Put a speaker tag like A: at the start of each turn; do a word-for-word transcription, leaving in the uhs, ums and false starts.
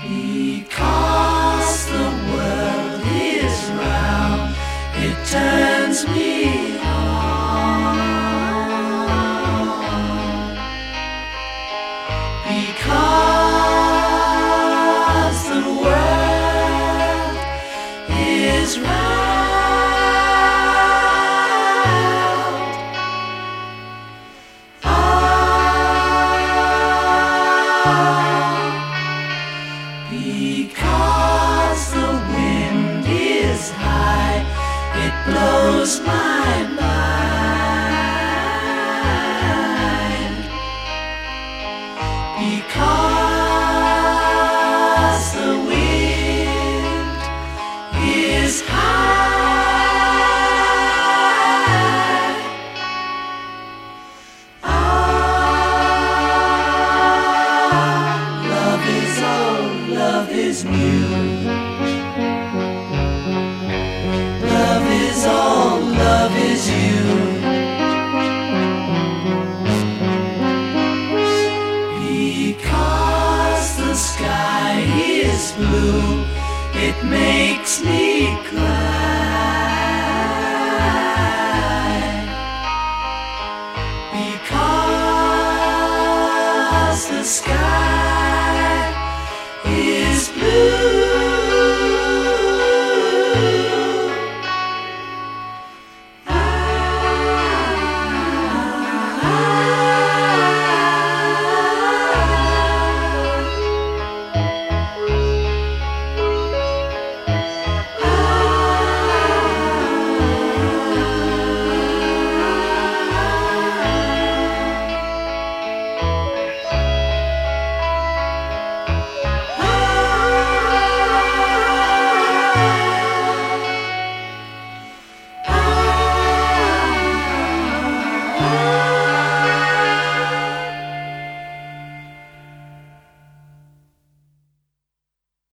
A: Because the world is round, it turns me on. Because the world is round, ah, because the wind is high, it blows my mind. Because the wind is high, ah, love is old, love is new. Love is all, love is you. Because the sky is blue, it makes me cry.